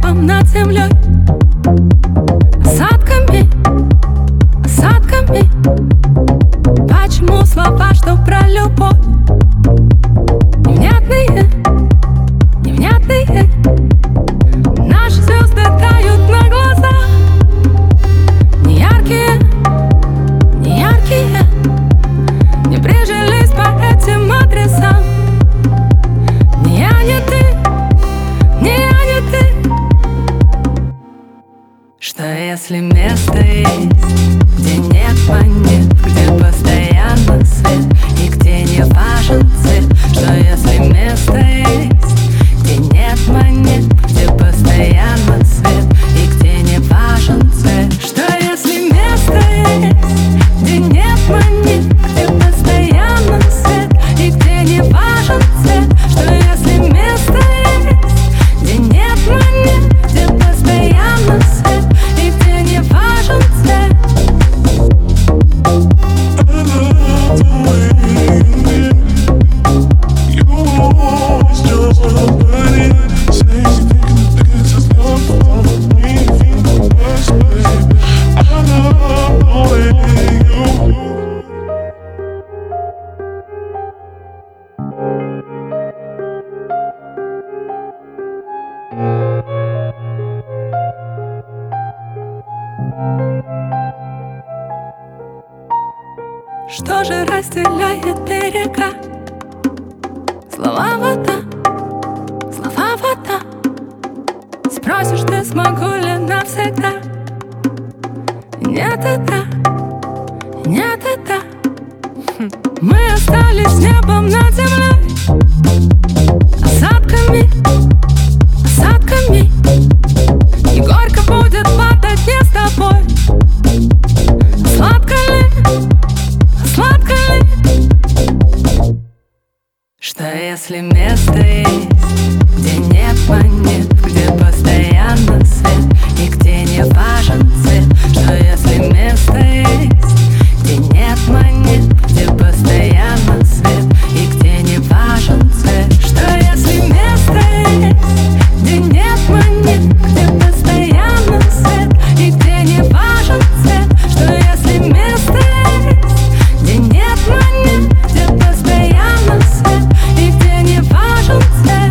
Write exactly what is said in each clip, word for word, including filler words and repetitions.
небом над землей. Осадками, осадками. Почему слова, что про любовь невнятные, невнятные? Наши звезды тают на глазах. Неяркие, неяркие. Не прижились по этим адресам. Не я, не ты, не я, не ты. Что если место есть, где нет монет, где постоянно свет и где не важен цвет? Что если место есть, где нет монет, где постоянно свет и где не важен цвет? Что если место есть, где нет монет, где постоянно свет и где не важен цвет? Что если место есть, где нет монет, где постоянно свет и где не важен цвет? Что же разделяет берега? Слова вода, слова вода. Спросишь ты, смогу ли навсегда? Нет, это, нет, это. Мы остались небом над землей. Осадками, осадками. И горько будет падать не с тобой. Сладко ли? Сладко ли? Что если место есть, где нет монет, где постоянно свет и где не важен цвет? Что если место есть, где нет монет, где постоянно свет и где не важен цвет? Что если место есть, где нет монет, где постоянно свет и где не важен цвет? Что если место есть, где нет монет, где постоянно свет и где не важен цвет?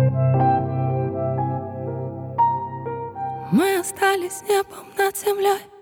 Мы остались небом над землей.